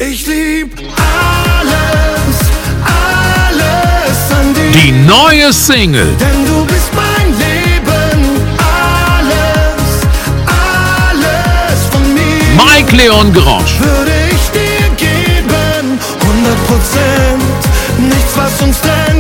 Ich lieb alles, alles an dir. Die neue Single. Denn du bist mein Leben. Alles, alles von mir. Mike Leon Grosch. Würde ich dir geben. 100%, nichts was uns trennt.